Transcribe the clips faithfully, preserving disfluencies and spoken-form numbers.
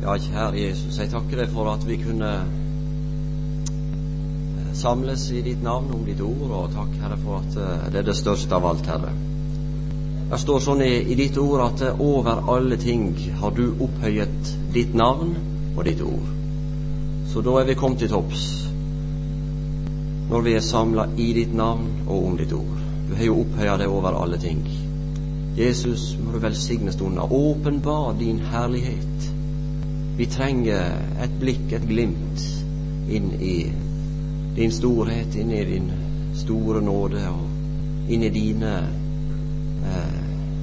Ja, kjære Jesus, jeg takker deg for at vi kunne samles i ditt navn om ditt ord, og takk, Herre, for at det er det største av alt, Herre. Det står sånn i, i ditt ord at over alle ting har du opphøyet ditt navn og ditt ord. Så da er vi kommet til topps, når vi er samlet i ditt navn og om ditt ord. Du har jo opphøyet det over alle ting. Jesus, må du velsigne stunden, åpenbar din herlighet. Vi trenger et blikk, et glimt inn i din storhet, inn i din store nåde og inn i dine eh,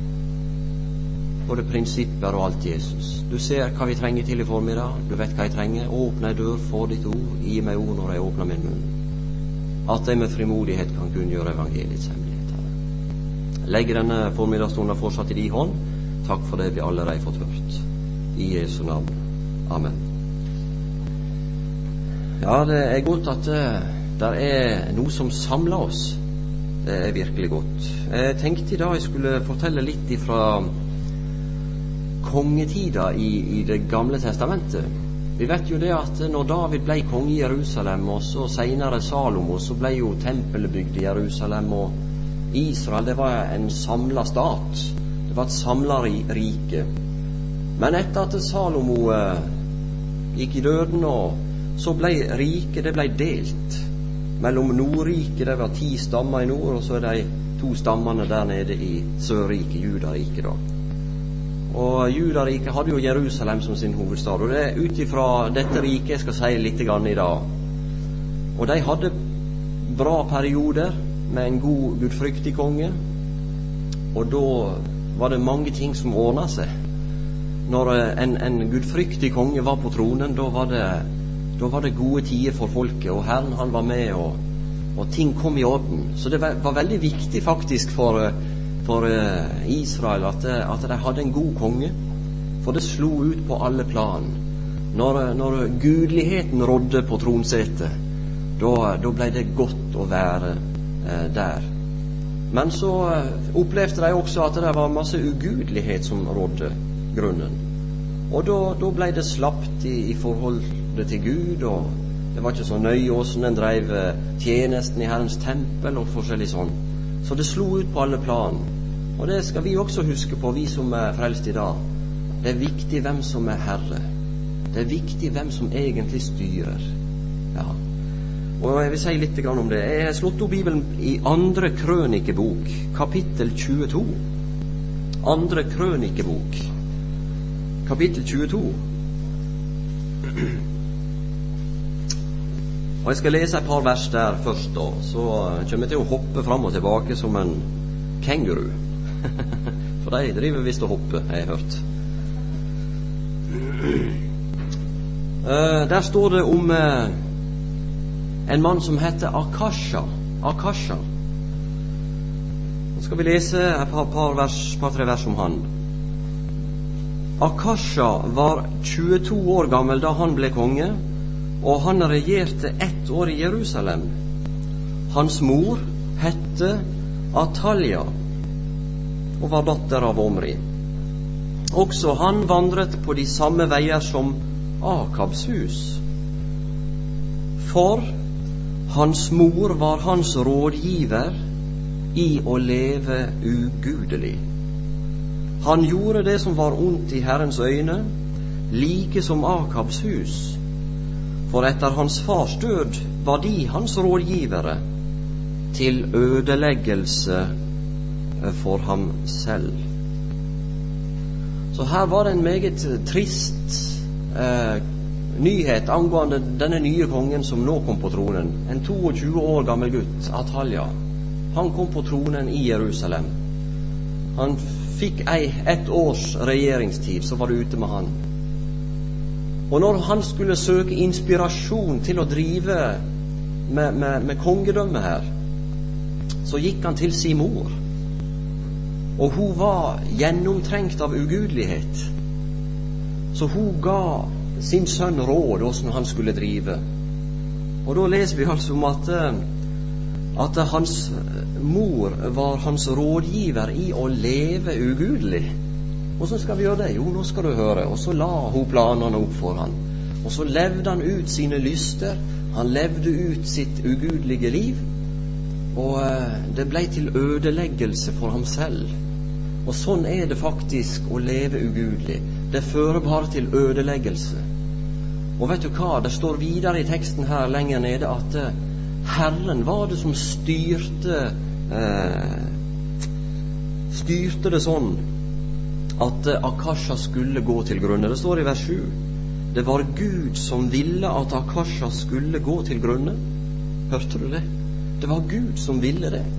både prinsipper og alt, Jesus. Du ser hva vi trenger til i formiddag. Du vet hva jeg trenger. Åpne en dør for ditt ord. Gi meg ord når jeg åpner min munn. At jeg med frimodighet kan kunngjøre evangeliets hemmelighet, Herre. Legg denne formiddagsstunden fortsatt i din hånd. Takk for det vi allerede fått hørt. I Jesu navn. Amen. Ja, det er godt at uh, det er noe som samler oss. Det er virkelig godt. Jeg tenkte i dag jeg skulle fortelle litt ifra kongetida i, i det gamle testamentet. Vi vet jo det at når David ble konge i Jerusalem, og så senere Salomo, så ble jo tempelet bygd i Jerusalem, og Israel, det var en samlet stat. Det var et samlet rike. Men etter at Salomo uh, gikk i døden, og så ble riket, det ble delt mellom Nordriket, det var ti stammer i nord, og så er de to stammene der nede i Sørriket, Judariket da. Og Judariket hadde jo Jerusalem som sin hovedstad, og det er utifra dette riket jeg skal si litt grann i dag. Og de hadde bra perioder med en god gudfryktig konge, og da var det mange ting som ordnet seg. Når en, en gudfryktig konge var på tronen, da var det, da var det gode tider for folket, og Herren han var med, og, og ting kom i orden. Så det var, var veldig viktig faktisk for, for Israel at, at de hadde en god konge, for det slo ut på alle plan. Når, når gudligheten rådde på tronsetet, da, da ble det godt å være eh, der. Men så opplevde de også at det var masse ugudelighet som rådde grunnen. Og da, da ble det slapt i, i forholdet til Gud, og det var ikke så nøye hvordan en drev tjenesten i Herrens tempel og forskjellig sånn. Så det slo ut på alle plan. Og det skal vi også huske på, vi som er frelst i dag. Det er viktig hvem som er herre. Det er viktig hvem som egentlig styrer. Ja. Og jeg vil si litt grann om det. Jeg har slått opp Bibelen i andre krønikebok, kapittel tjueto. Andre krønikebok, kapittel tjueto. Og jeg skal lese et par vers der først da, så kommer jeg til å hoppe fram og tilbake som en kenguru. For de driver visst å hoppe, har jeg hørt. Uh, der står det om uh, en mann som heter Akasha. Akasha. Nå skal vi lese et par, par, vers, par tre vers om han. Akasha var tjueto år gammel da han ble konge, og han regjerte ett år i Jerusalem. Hans mor hette Atalia og var datter av Omri. Også han vandret på de samme veier som Akabs hus, for hans mor var hans rådgiver i å leve ugudelig. Han gjorde det som var ondt i Herrens øyne, like som Akabs hus, for etter hans fars død var de hans rådgivere til ødeleggelse for ham selv. Så her var det en meget trist eh, nyhet angående denne nye kongen som nå kom på tronen. En tjueto år gammel gutt, Atalia. Han kom på tronen i Jerusalem. Han fikk ei, ett års regjeringstid, så var det ute med han. Og når han skulle søke inspirasjon til å drive med, med, med kongedømme her, så gikk han til sin mor. Og hun var gjennomtrengt av ugudelighet. Så hun ga sin sønn råd hvordan han skulle drive. Og da leser vi altså om at, at hans mor var hans rådgiver i å leve ugudelig. Hvordan skal vi gjøre det? Jo, nå skal du høre. Og så la hun planene opp for han. Og så levde han ut sine lyster. Han levde ut sitt ugudelige liv. Og eh, det ble til ødeleggelse for ham selv. Og sånn er det faktisk å leve ugudelig. Det fører bare til ødeleggelse. Og vet du hva? Det står videre i teksten her lenger nede at eh, Herren var det som styrte eh, styrte det sånn at eh, Akasha skulle gå til grunne. Det står i vers sju. Det var Gud som ville at Akasha skulle gå til grunne. Hørte du det? Det var Gud som ville det.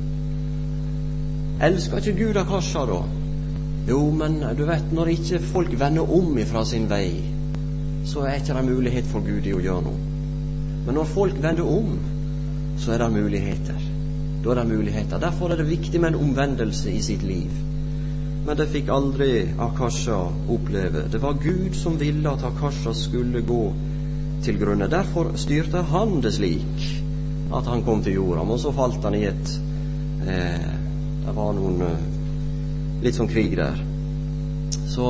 Elsker ikke Gud Akasha da? Jo, men du vet, når ikke folk vender om ifra sin vei, så er ikke det mulighet for Gud i å gjøre noe. Men når folk vender om, så er det muligheter. Da er det muligheter. Derfor er det viktig med en omvendelse i sitt liv. Men det fikk aldri Akasha oppleve. Det var Gud som ville at Akasha skulle gå til grunne. Derfor styrte han det slik at han kom til jorda. Men så falt han i et eh, det var noen eh, litt sånn krig der. Så,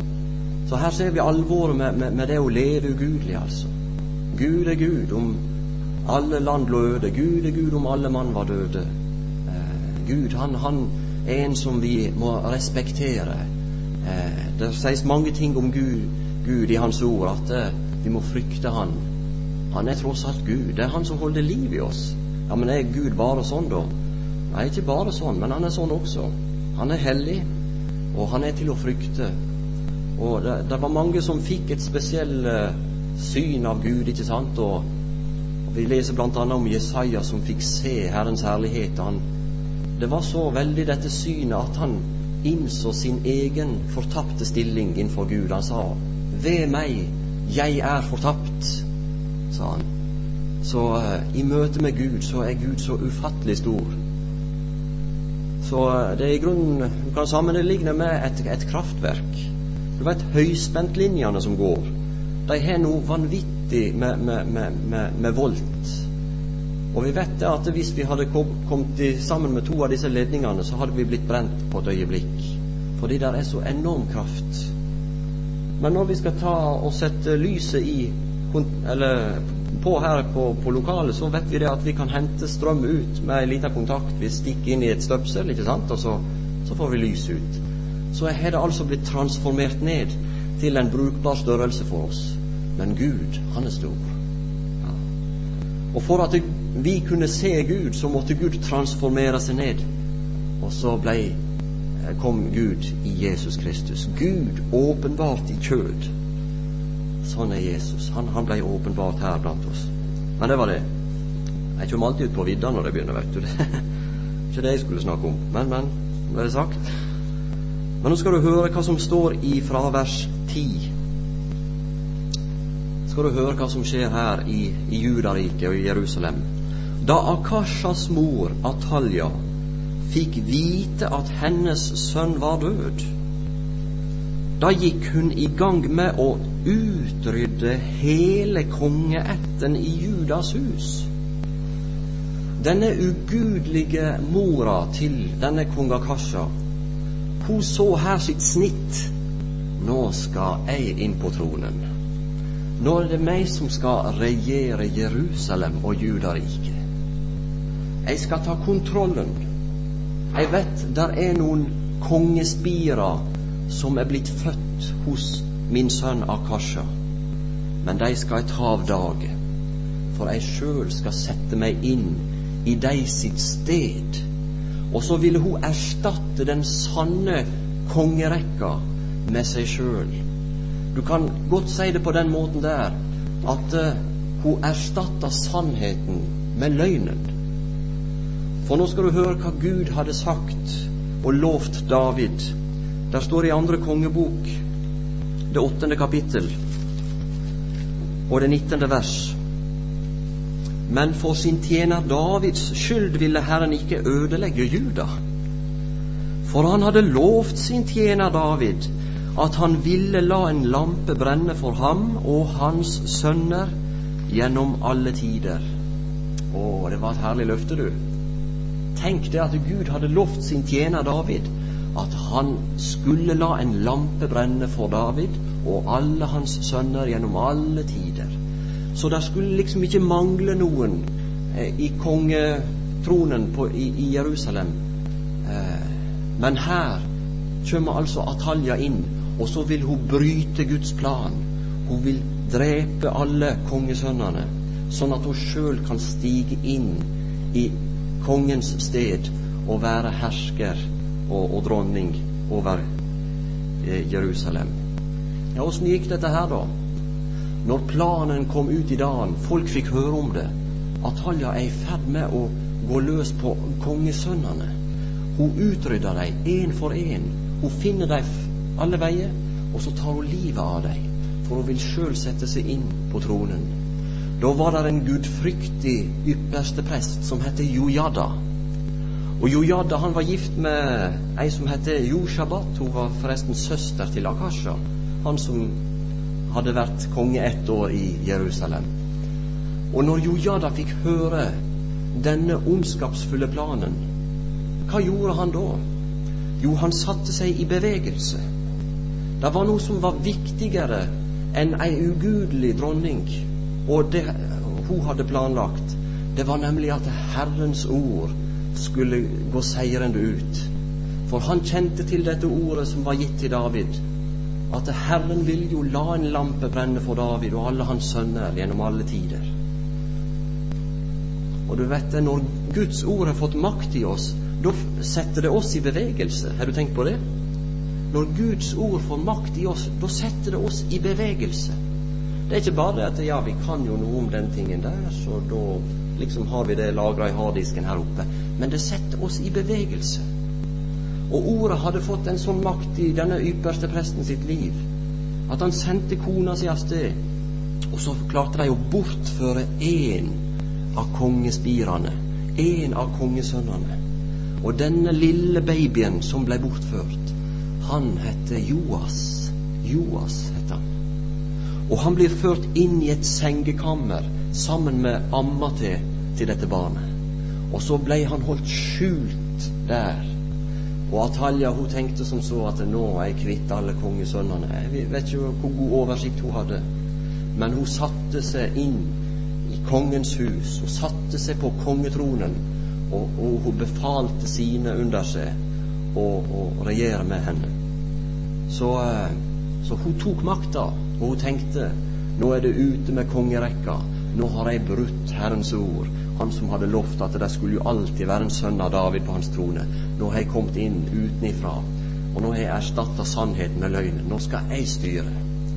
så her ser vi alvoret med, med, med det å leve ugudelig, altså. Gud er Gud om alle land lå øde. Gud er Gud om alle mann var døde. Eh, Gud, han, han er en som vi må respektere. Eh, det sies mange ting om Gud, Gud i hans ord, at eh, vi må frykte han. Han er tross alt Gud. Det er han som holder liv i oss. Ja, men er Gud bare sånn da? Nei, ikke bare sånn, men han er sånn også. Han er hellig, og han er til å frykte. Og det, det var mange som fikk et spesielt uh, syn av Gud, ikke sant? Og, og vi leser blant annet om Jesaja som fikk se Herrens herlighet. Han, det var så veldig dette synet at han innså sin egen fortapte stilling innenfor Gud. Han sa, ved meg, jeg er fortapt, sa han. Så uh, i møte med Gud så er Gud så ufattelig stor. Så uh, det er i grunnen, du kan sammenligne med et, et kraftverk. Du vet, høyspentlinjene som går, de har noe vanvittig med, med, med, med, med volt. Og vi vet det at hvis vi hadde kom, kommet sammen med to av disse ledningene, så hadde vi blitt brent på et øyeblikk. Fordi der er så enorm kraft. Men når vi skal ta og sette lyset i eller på her på, på lokalet, så vet vi det at vi kan hente strøm ut med en liten kontakt. Vi stikker inn i et støpsel, ikke sant? Og så, så får vi lys ut. Så har det altså blitt transformert ned til en brukbar størrelse for oss. Men Gud, han er stor. Ja. Og for at vi kunne se Gud, så måtte Gud transformere seg ned. Og så ble, kom Gud i Jesus Kristus. Gud åpenbart i kjød. Sånn er Jesus. Han, han ble åpenbart her blant oss. Men det var det. Jeg kommer alltid ut på vidda når det begynner, vet du. Det er ikke det jeg skulle snakke om. Men, men, det er sagt. Men nå skal du høre hva som står i fra vers ti. Skal du høre hva som skjer her i, i Judariket og i Jerusalem. Da Akashas mor, Atalja, fikk vite at hennes sønn var død, da gikk hun i gang med å utrydde hele kongeætten i Judas hus. Denne ugudelige mora til denne kong Akasha, hun så her sitt snitt. Nå skal jeg inn på tronen. Nå er det meg som skal regjere Jerusalem og Judariket. Jeg skal ta kontrollen. Jeg vet der er noen kongespirer som er blitt født hos min sønn Akasha, men de skal jeg ta av dage, for jeg selv skal sette meg inn i de sitt sted. Og så ville hun erstatte den sanne kongerekka med seg selv. Du kan godt si det på den måten der, at uh, hun erstatta sannheten med løgnen. For nå skal du høre hva Gud hadde sagt og lovt David. Der står i andre kongebok, det åttende kapittel, og det nittende vers. Men for sin tjener Davids skyld ville Herren ikke ødelegge Juda. For han hadde lovt sin tjener David at han ville la en lampe brenne for ham og hans sønner gjennom alle tider. Å, det var et herlig løfte, du. Tenk det at Gud hadde lovt sin tjener David at han skulle la en lampe brenne for David og alle hans sønner gjennom alle tider. Så der skulle liksom ikke mangle noen eh, i kongetronen på, i, i Jerusalem. Eh, men her kommer altså Atalja inn, og så vil hun bryte Guds plan. Hun vil drepe alle kongesønnerne, sånn at hun selv kan stige inn i kongens sted og være hersker og, og dronning over eh, Jerusalem. Ja, hvordan gikk dette her da? Når planen kom ut i dagen, folk fikk høre om det, Atalja er i ferd med å gå løs på kongesønnerne. Hun utrydder dem en for en. Hun finner dem alle veier, og så tar hun livet av dem, for hun vil selv sette seg inn på tronen. Da var det en gudfryktig ypperste prest som heter Jojada. Og Jojada, han var gift med ei som heter Joshabat. Hun var forresten søster til Akasha, han som hadde vært konge ett år i Jerusalem. Og når Jojada fikk høre denne ondskapsfulle planen, hva gjorde han da? Jo, han satte seg i bevegelse. Det var noe som var viktigere enn ei ugudelig dronning, og det hun hadde planlagt. Det var nemlig at Herrens ord skulle gå seirende ut. For han kjente til dette ordet som var gitt til David, at Herren vil jo la en lampe brenne for David og alle hans sønner gjennom alle tider. Og du vet det, når Guds ord har fått makt i oss, da setter det oss i bevegelse. Har du tenkt på det? Når Guds ord får makt i oss, da setter det oss i bevegelse. Det er ikke bare at ja, vi kan jo noe om den tingen der, så da liksom har vi det lagret i harddisken her oppe. Men det setter oss i bevegelse. Og ordet hadde fått en sånn makt i denne ypperste presten sitt liv, at han sendte kona si av sted, og så klarte de å bortføre en av kongespirene, en av kongesønnene. Og denne lille babyen som ble bortført, han hette Joas. Joas hette han. Og han blir ført inn i et sengekammer sammen med amma til, til dette barnet. Og så ble han holdt skjult der. Og Atalja, hun tenkte som så at nå er jeg kvitt alle kongesønnene. Jeg vet ikke hvor god oversikt hun hadde, men hun satte seg inn i kongens hus og satte seg på kongetronen, og, og hun befalte sine under seg å regjere med henne. Så, så hun tok makta, og hun tenkte, nå er det ute med kongerekka, nå har jeg brutt Herrens ord, han som hadde lovt at det skulle jo alltid være en sønn av David på hans trone. Nå har jeg kommet inn utenifra, og nå har jeg erstattet sannheten med løgnen. Nå skal jeg styre.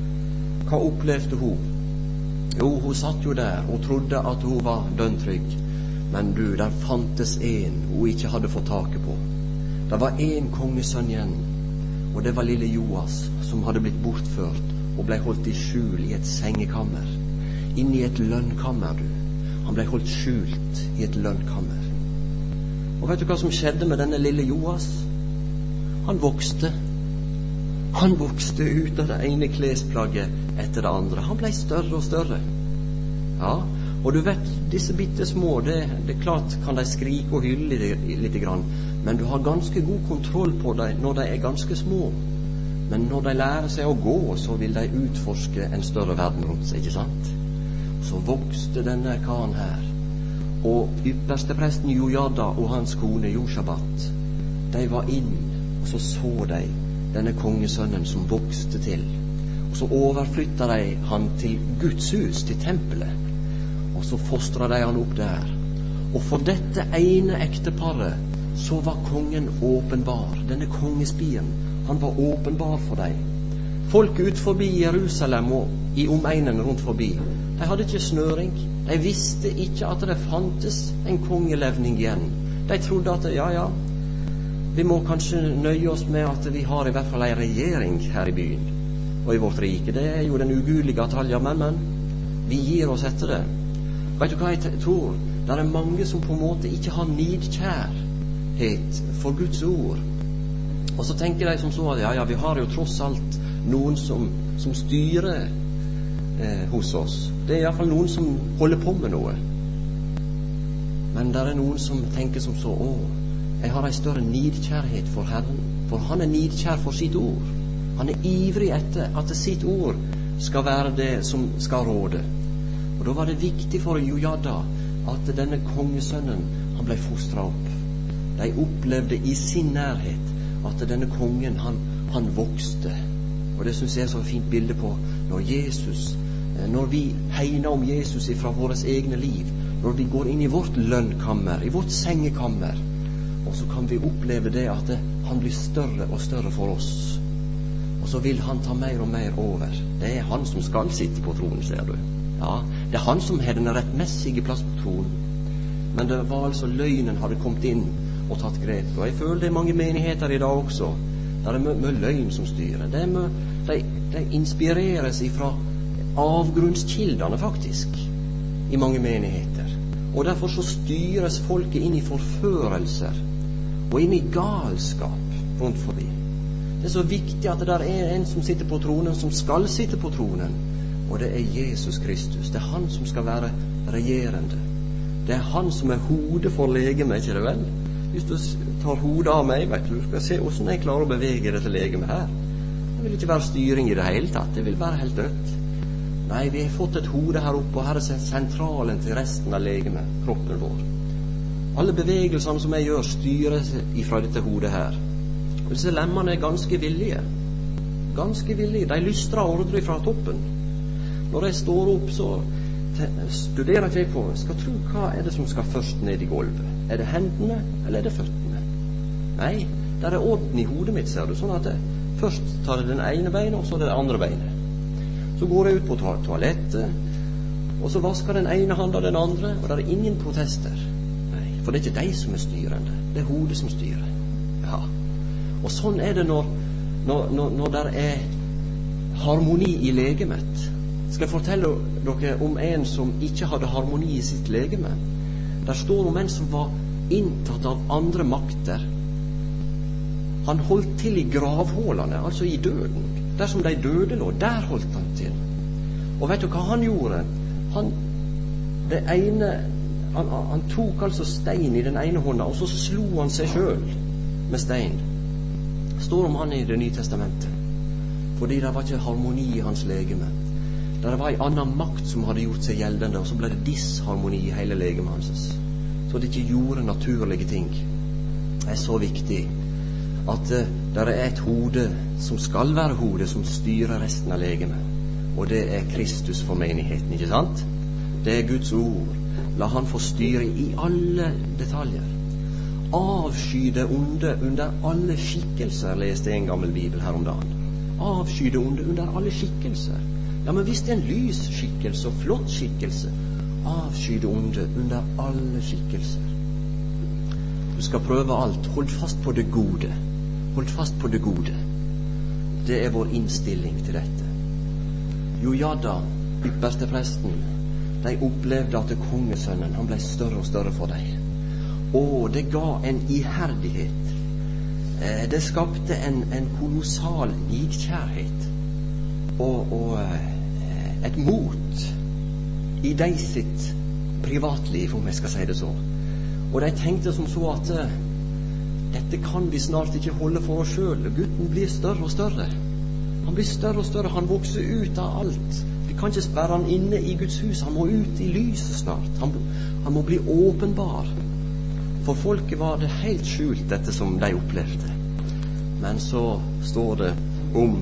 Hva opplevde hun? Jo, hun satt jo der og trodde at hun var dønntrygg. Men du, der fantes en hun ikke hadde fått taket på. Det var en kongesønn igjen, og det var lille Joas, som hadde blitt bortført og ble holdt i skjul i et sengekammer. Inn i et lønnkammer, du. Han ble holdt skjult i et lønnkammer. Og vet du hva som skjedde med denne lille Joas? Han vokste. Han vokste ut av det ene klesplagget etter det andre. Han ble større og større. Ja, og du vet, disse bitte små, det, det er klart kan de skrike og hylle litt grann, men du har ganske god kontroll på dem når de er ganske små. Men når de lærer seg å gå, så vil de utforske en større verden rundt seg, ikke sant? Så vokste denne karen her, og ypperste presten Jojada og hans kone Joshabat, de var inn, og så så de denne kongesønnen som vokste til, og så overflyttet de han til Guds hus, til tempelet, og så fostret de han opp der. Og for dette ene ekteparet så var kongen åpenbar. Denne kongespiren, han var åpenbar for dem. Folk ut forbi Jerusalem og i omegnen rundt forbi, de hadde ikke snøring. De visste ikke at det fantes en kongelevning igjen. De trodde at ja, ja, vi må kanskje nøye oss med at vi har i hvert fall en regjering her i byen og i vårt rike. Det er jo den ugudelige Atalja, men, men vi gir oss etter det. Vet du hva jeg tror? Det er mange som på en måte ikke har nidkjærhet for Guds ord. Og så tenker de som så at ja, ja, vi har jo tross alt noen som, som styrer eh, hos oss. Det er i hvert fall noen som holder på med noe. Men det er noen som tenker som så, å, jeg har en større nidkjærhet for Herren, For han er nidkjær for sitt ord. Han er ivrig etter at sitt ord skal være det som skal råde. Og da var det viktig for Jojada at denne kongesønnen, han ble fostret opp. De opplevde i sin nærhet at denne kongen, han, han vokste. Og det synes jeg er så fint bilde på når Jesus, når vi hegner om Jesus ifra våres egne liv, når vi går inn i vårt lønnkammer, i vårt sengekammer, og så kan vi oppleve det at det, han blir større og større for oss. Og så vil han ta mer og mer over. Det er han som skal sitte på tronen, ser du. Ja, det er han som har den rettmessige plass på tronen. Men det var altså løgnen hadde kommet inn og tatt grep. Og jeg føler det er mange menigheter i dag også, der det er mye løgn som styrer. Det er mye, de, de inspireres ifra avgrunnskildene faktisk i mange menigheter. Og derfor så styres folket inn i forførelser og inn i galskap rundt forbi. Det er så viktig at det der er en som sitter på tronen, som skal sitte på tronen, og det er Jesus Kristus. Det er han som skal være regjerende. Det er han som er hodet for legemet, ikke det vel? Hvis du tar hodet av meg, vet du, du skal se hvordan jeg klarer å bevege dette legemet her. Det vil ikke være styring i det hele tatt, det vil være helt dødt. Nei, vi har fått et hode her oppe, og her er sentralen til resten av legemet, kroppen vår. Alle bevegelsene som jeg gjør, styres ifra dette hodet her. Og disse lemmene er ganske villige. Ganske villige. De lystrer ordre fra toppen. Når jeg står opp, så studerer jeg på, skal tro hva er det som skal først ned i gulvet. Er det hendene, eller er det føttene? Nei, der er orden i hodet mitt, ser du. Sånn at jeg først tar jeg den ene beinet, og så det andre beinet. Så går jeg ut på to- toalettet, og så vasker den ene handa den andre, og der er ingen protester. Nei, for det er ikke de som er styrende, det er hodet som styrer. Ja. Og sånn er det når, når, når, når der er harmoni i legemet. Skal jeg fortelle dere om en som ikke hadde harmoni i sitt legeme? Der står om en som var inntatt av andre makter. Han holdt til i gravhålene, altså i døden. Der som de døde lå, der holdt han til. Og vet du hva han gjorde? Han, det ene, han, han tok altså stein i den ene hånda, og så slo han seg selv med stein. Står om han i Det nye testamentet. Fordi det var ikke harmoni i hans legeme. Det var en annen makt som hadde gjort seg gjeldende, og så ble det disharmoni i hele legemet hans. Så det ikke gjorde naturlige ting. Det er så viktig at uh, det er et hode som skal være hode, som styrer resten av legemet. Og det er Kristus for menigheten, ikke sant? Det er Guds ord. La han få styre i alle detaljer. Avsky det onde under alle skikkelser, leste en gammel bibel her om dagen. Avsky det onde under alle skikkelser. Ja, men hvis det er en lys skikkelse og flott skikkelse, avsky det onde under alle skikkelser. Du skal prøve alt. Hold fast på det gode. Hold fast på det gode. Det er vår innstilling til dette. Jojada, ypperste presten, de opplevde at kongesønnen, han ble større og større for dem. Og det ga en iherdighet. Eh, det skapte en, en kolossal nidkjærhet. Og, og eh, et mot i de sitt privatliv, om jeg skal si det så. Og de tenkte som så at eh, dette kan vi snart ikke holde for oss selv. Gutten blir større og større. Han blir større og større, han vokser ut av alt. Vi kan ikke sperre han inne i Guds hus, han må ut i lyset snart. Han, han må bli åpenbar. For folket var det helt skjult, dette som de opplevde. Men så står det om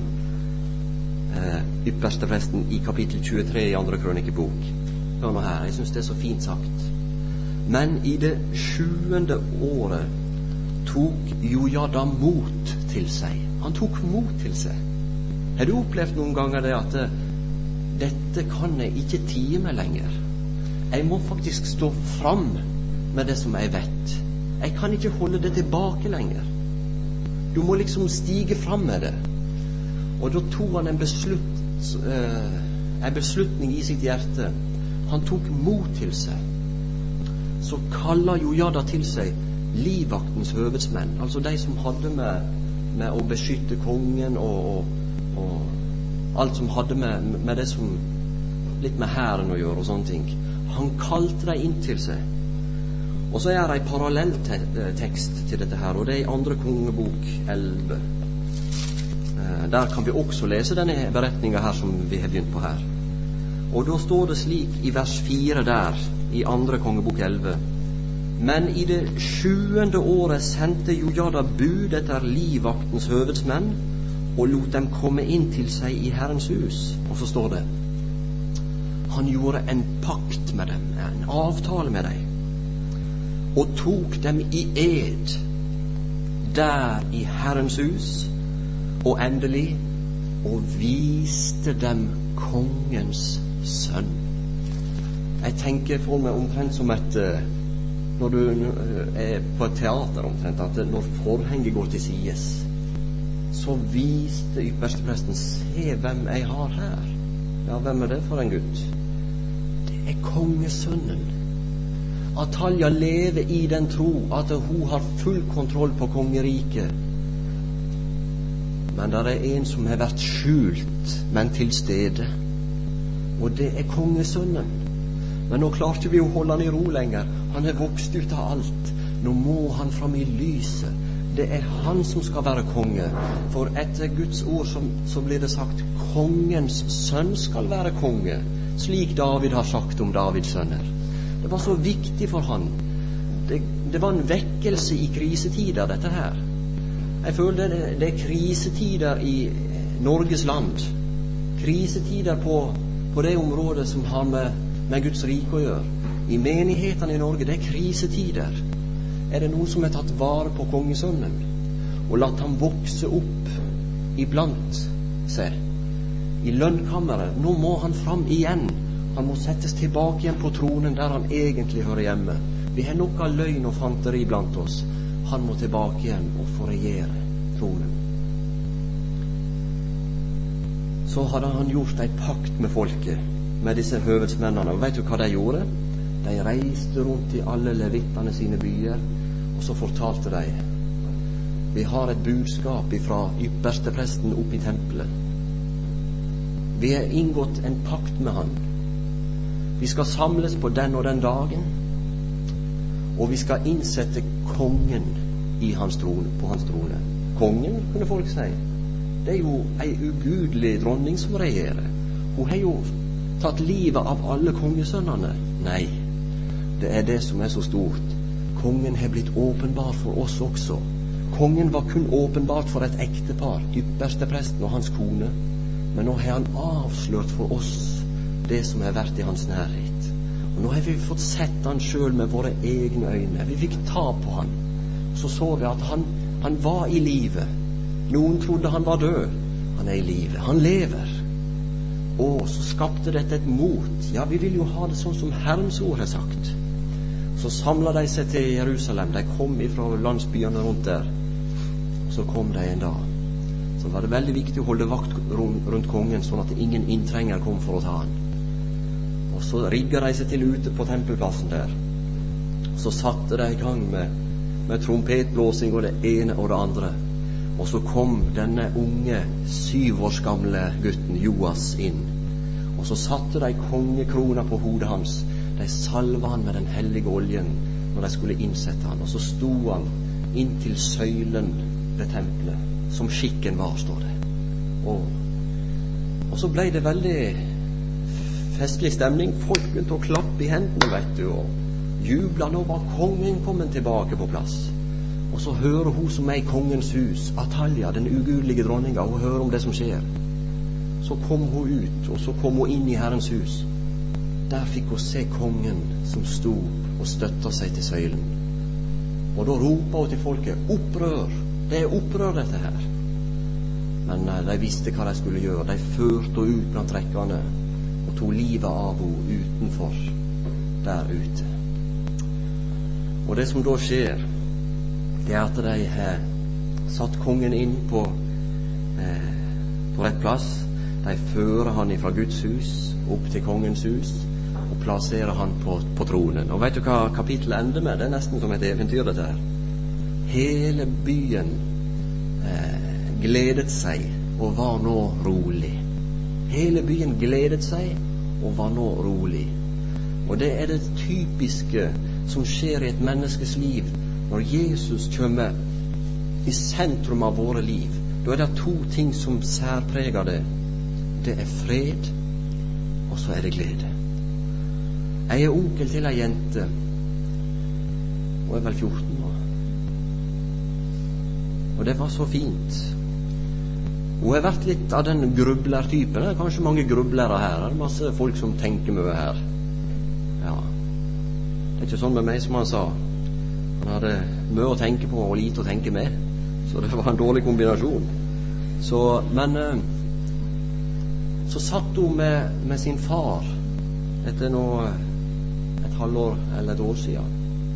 eh, ypperste presten i kapittel tjuetre i andre krønikebok. Hør nå her, jeg synes det er så fint sagt. Men i det sjuende året tok Jojada mot til seg. Han tok mot til seg. Har du opplevd noen ganger det at dette kan jeg ikke tie meg lenger? Jeg må faktisk stå fram med det som jeg vet. Jeg kan ikke holde det tilbake lenger. Du må liksom stige fram med det. Og da tog han en, beslut, uh, en beslutning i sitt hjerte. Han tok mot til seg. Så kaller Jojada til seg livvaktens høvedsmenn, altså de som hadde med, med å beskytte kongen og, og, og alt som hadde med, med det som litt med hæren å gjøre og sånne ting. Han kalte dem inn til seg, Og så er det en parallelltekst til dette her, og det er i andre kongebok elleve. Der kan vi også lese denne beretningen her som vi har begynt på her. Og da står det slik i vers fire der, i andre kongebok elleve: Men i det sjuende året sendte Jojada bud etter livvaktens høvedsmenn, og lot dem komme inn til seg i Herrens hus. Og så står det: Han gjorde en pakt med dem, en avtale med dem, og tok dem i ed der i Herrens hus, og endelig og viste dem kongens sønn. Jeg tenker for meg omtrent som et når du er på et teater omtrent, at når forhenget går til sides, så viste ypperstepresten: se hvem jeg har her. Ja, hvem er det for en gutt? Det er kongesønnen. Atalja lever i den tro at hun har full kontroll på kongeriket. Men der er en som har vært skjult, men til stede, og det er kongesønnen. Men nå klarte vi å holde han i ro lenger. Han er vokst ut av alt. Nå må han fram i lyset. Det er han som skal være konge. For etter Guds ord så, så blir det sagt: kongens sønn skal være konge, slik David har sagt om Davids sønner. Det var så viktig for han. Det, det var en vekkelse i krisetider, dette her. Jeg føler det, det er krisetider i Norges land. Krisetider på, på det området som har med, med Guds rike å gjøre. I menighetene i Norge, det er krisetider. Er det noen som har tatt vare på kongesønnen og latt ham vokse opp iblant seg i lønnkammeret? Nå må han fram igjen. Han må settes tilbake igjen på tronen der han egentlig hører hjemme. Vi har nok av løgn og fanteri blant oss. Han må tilbake igjen og få regjere tronen. Så hadde han gjort en pakt med folket, med disse høvedsmennene. Og vet du hva de gjorde? De reiste rundt i alle levittene sine byer, og så fortalte de: vi har et budskap fra ypperstepresten opp i tempelet. Vi har inngått en pakt med han. Vi skal samles på den og den dagen, og vi skal innsette kongen i hans trone, på hans trone. Kongen, kunne folk si. Det er jo ei ugudelig dronning som regjerer. Hun har jo tatt livet av alle kongesønnene. Nei, det er det som er så stort. Kongen har blitt åpenbar for oss også. Kongen var kun åpenbart for et ektepar, ypperstepresten og hans kone. Men nå har han avslørt for oss det som har vært i hans nærhet. Og nå har vi fått sett han selv med våre egne øyne. Vi fikk ta på han. Så så vi at han, han var i livet. Noen trodde han var død. Han er i livet. Han lever. Og så skapte dette et mot. Ja, vi vil jo ha det sånn som Herrens ord har sagt. Så samlet de seg til Jerusalem. De kom ifra landsbyene rundt der. Og så kom de en dag. Så var det veldig viktig å holde vakt rundt kongen, sånn at ingen inntrenger kom for å ta han. Og så rigget de seg til ute på tempelplassen der. Så satte de i gang med, med trompetblåsing og det ene og det andre. Og så kom denne unge, syv års gamle gutten Joas inn. Og så satte de kongekrona på hodet hans. De salva han med den hellige oljen når de skulle innsette han. Og så sto han inn til søylen ved tempelet, som skikken var, står det. Og, og så ble det veldig festlig stemning. Folk begynte å klappe i hendene, vet du, og jubla. Nå var kongen kommet tilbake på plass. Og så hører hun som er i kongens hus, Atalja, den ugudelige dronninga, hun hører om det som skjer. Så kom hun ut, og så kom hun inn i Herrens hus. Der fikk hun se kongen som sto og støtta seg til søylen. Og da ropa hun til folket: opprør! Det er opprør, dette her. Men nei, de visste hva de skulle gjøre. De førte henne ut blant rekkene og tog livet av henne utenfor, der ute. Og det som da skjer, det er at de har satt kongen inn på, eh, på rett plass. De fører han fra Guds hus opp til kongens hus og plasserer han på, på tronen. Og vet du hva kapittelet ender med? Det er nesten som et eventyr, dette her. Hele byen eh, gledet seg og var nå rolig. Hele byen gledet seg og var nå rolig. Og det er det typiske som skjer i et menneskes liv når Jesus kommer i sentrum av våre liv. Da er det to ting som særpreger det. Det er fred, og så er det glede. Jeg er onkel til ei jente. Hun er vel fjorten år. Og det var så fint. Hun har vært litt av den grublertypen. Det er kanskje mange grublere her. Det er masse folk som tenker mye her. Ja. Det er ikke sånn med meg som han sa. Han hadde mye å tenke på og lite å tenke med. Så det var en dårlig kombinasjon. Så, men så satt hun med, med sin far etter nå et halvår eller et år siden.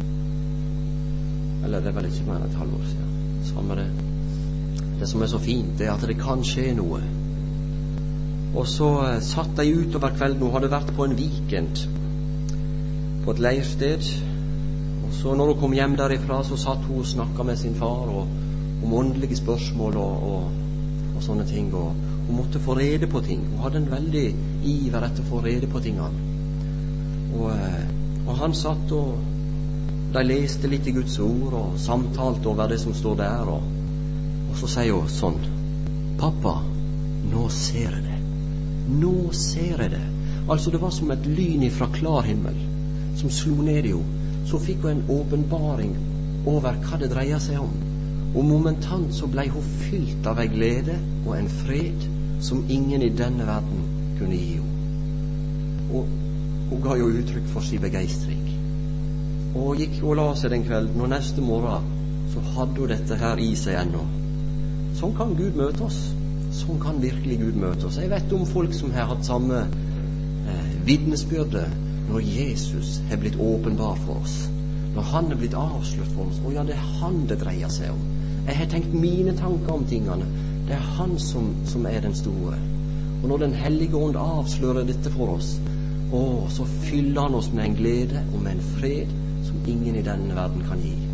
Eller det er vel ikke mer enn et halvår siden. Samme det. Det som er så fint, det er at det kan skje noe. Og så uh, satt de utover kvelden. Hun hadde vært på en weekend på et leirsted. Og så når hun kom hjem derifra, så satt hun og snakket med sin far og, om åndelige spørsmål og, og, og sånne ting. Og hun måtte få rede på ting. Hun hadde en veldig iver etter å få rede på tingene. Og, uh, og han satt og de leste litt i Guds ord og samtalte over det som står der. Og Og så sier hun sånn: pappa, nå ser jeg det. Nå ser jeg det. Altså det var som et lyn fra klar himmel som slo ned i henne. Så fikk hun en åpenbaring over hva det dreier seg om. Og momentant så ble hun fylt av en glede og en fred som ingen i denne verden kunne gi henne. Og hun ga jo uttrykk for sin begeistring. Og gikk og la seg den kvelden, og neste morgen så hadde hun dette her i seg ennå. Sånn kan Gud møte oss. Sånn kan virkelig Gud møte oss. Jeg vet om folk som har hatt samme eh, vitnesbyrde når Jesus har blitt åpenbar for oss. Når han er blitt avslørt for oss. Og ja, det er han det dreier seg om. Jeg har tenkt mine tanker om tingene. Det er han som, som er den store. Og når den hellige ånd avslører dette for oss, å, så fyller han oss med en glede og med en fred som ingen i denne verden kan gi.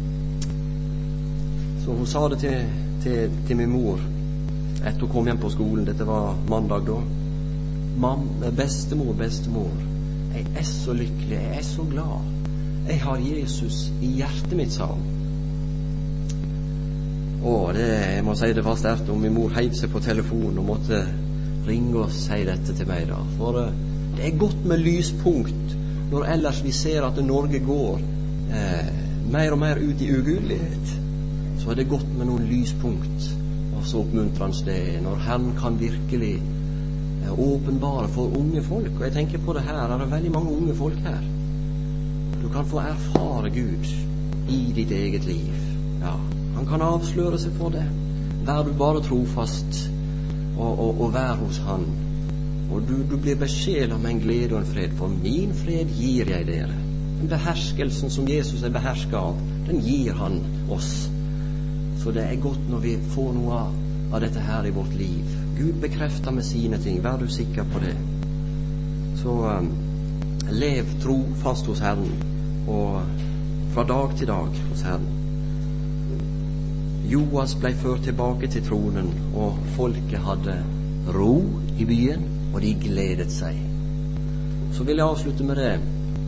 Så hun sa det til Til, til min mor etter hun kom hjem på skolen. Dette var mandag da. Mam, bestemor, bestemor, jeg er så lykkelig, jeg er så glad. Jeg har Jesus i hjertet mitt, sa hun. Å, det, jeg må si det var sterkt. Og min mor heiv seg på telefonen og måtte ringe og si dette til meg da. For uh, det er godt med lyspunkt når ellers vi ser at Norge går eh, mer og mer ut i ugudelighet. Så er det godt med noen lyspunkt og så oppmuntrende det når Herren kan virkelig eh, åpenbare for unge folk. Og jeg tenker på det her, er det veldig mange unge folk her. Du kan få erfare Gud i ditt eget liv. Ja, han kan avsløre seg for det. Vær du bare trofast og, og, og vær hos han. Og du, du blir besjelet med en glede og en fred. For min fred gir jeg dere. Den beherskelsen som Jesus er behersket av, den gir han oss. Så det er godt når vi får noe av, av dette her i vårt liv. Gud bekrefter med sine ting. Vær du sikker på det. Så um, lev tro fast hos Herren, og fra dag til dag hos Herren. Joas ble ført tilbake til tronen, og folket hadde ro i byen, og de gledet seg. Så vil jeg avslutte med det,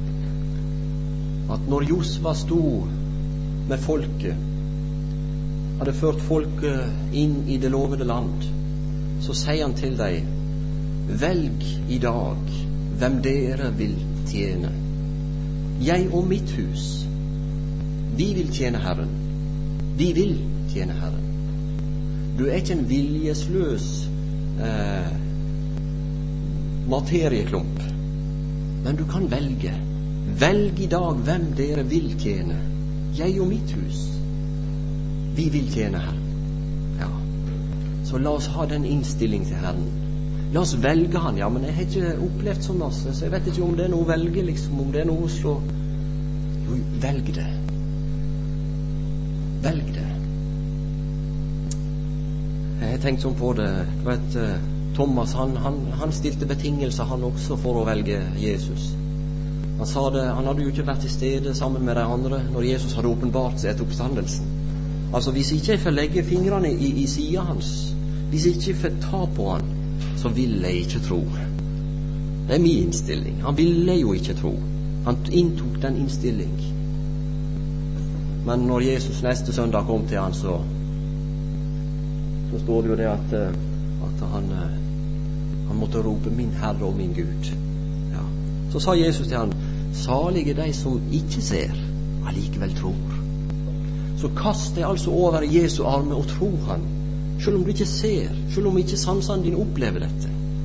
at når Josva sto med folket, hadde ført folket inn i det lovede land, så sier han til deg: velg i dag hvem dere vil tjene. Jeg og mitt hus, vi vil tjene Herren. Vi vil tjene Herren. Du er ikke en viljesløs eh, materieklump, men du kan velge. Velg i dag hvem dere vil tjene. Jeg og mitt hus, vi vil tjene Herren. Ja. Så la oss ha den innstilling til Herren. La oss velge han. Ja, men jeg har ikke opplevd så masse, så jeg vet ikke om det er noe å velge, liksom, om det er noe å slå. Jo, velg det. Velg det. Jeg har tenkt sånn på det. Du vet, Thomas, han, han, han stilte betingelser, han også, for å velge Jesus. Han sa det, han hadde jo ikke vært til stede sammen med de andre når Jesus hadde åpenbart seg etter oppstandelsen. Altså, hvis ikke jeg får legge fingrene i, i siden hans, hvis ikke jeg får ta på han, så vil jeg ikke tro. Det er min innstilling. Han ville jo ikke tro. Han inntok den innstilling. Men når Jesus neste søndag kom til han, så så står det jo det at, at han, han måtte rope min Herre og min Gud. Ja. Så sa Jesus til han, salige de som ikke ser, allikevel tror. Så kast deg altså over Jesu arme og tro han, selv om du ikke ser, selv om ikke sansene dine opplever dette.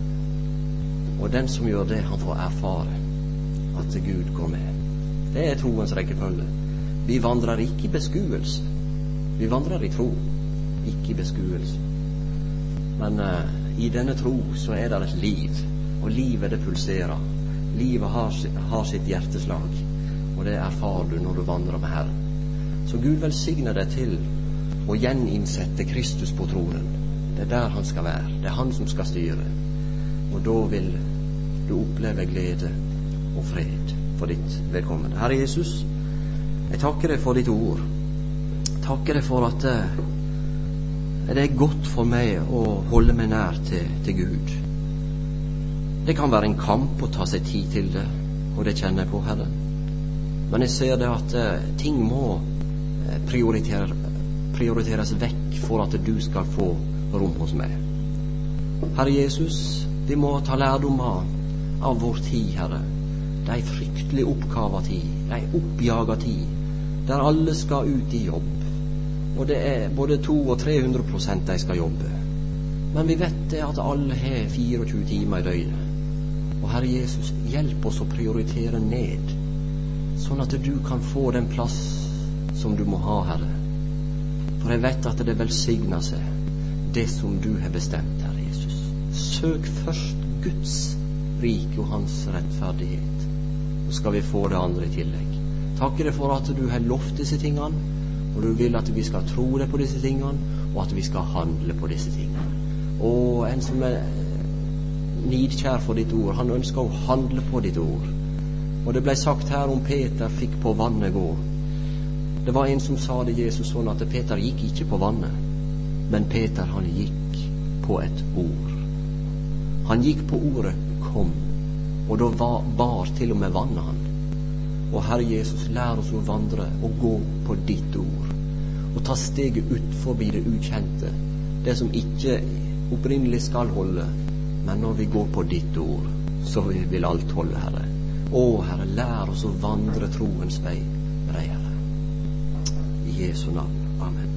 Og den som gjør det, han får erfare at Gud går med. Det er troens rekkefølge. Vi vandrer ikke i beskuelse. Vi vandrer i tro, ikke i beskuelse. Men uh, i denne tro så er det et liv, og livet det pulserer. Livet har, har sitt hjerteslag, og det erfarer du når du vandrer med Herren. Så Gud velsigner deg til å gjeninnsette Kristus på tronen. Det er der han skal være. Det er han som skal styre. Og da vil du oppleve glede og fred for ditt vedkommende. Herre Jesus, jeg takker deg for ditt ord. Takker deg for at uh, det er godt for meg å holde meg nær til, til Gud. Det kan være en kamp å ta seg tid til det, og det kjenner jeg på, Herre. Men jeg ser det at uh, ting må uh, prioritere, prioriteres vekk for at du skal få rom hos meg. Herre Jesus, vi må ta lærdom av, av vår tid, Herre. Det er en fryktelig oppgava tid, det er en oppjaga tid, der alle skal ut i jobb. Og det er både to og tre hundre prosent de skal jobbe. Men vi vet det at alle har tjuefire timer i døgnet. Og Herre Jesus, hjelp oss å prioritere ned, sånn at du kan få den plass som du må ha, Herre. For jeg vet at det velsigner seg, det som du har bestemt, Herre Jesus. Søk først Guds rike og hans rettferdighet, så skal vi få det andre i tillegg. Takker deg for at du har lovt disse tingene, og du vil at vi skal tro deg på disse tingene, og at vi skal handle på disse tingene. Og en som er nidkjær for ditt ord, han ønsker å handle på ditt ord. Og det ble sagt her om Peter fikk på vannet gå. Det var en som sa det, Jesus, sånn at Peter gikk ikke på vannet, men Peter han gikk på et ord. Han gikk på ordet kom, og da var, bar til og med vannet han. Og Herre Jesus, lær oss å vandre og gå på ditt ord, og ta steget ut forbi det ukjente, det som ikke opprinnelig skal holde. Men når vi går på ditt ord, så vil alt holde, Herre. Å Herre, lær oss å vandre troens vei med deg, Herre. I Jesu navn. Amen.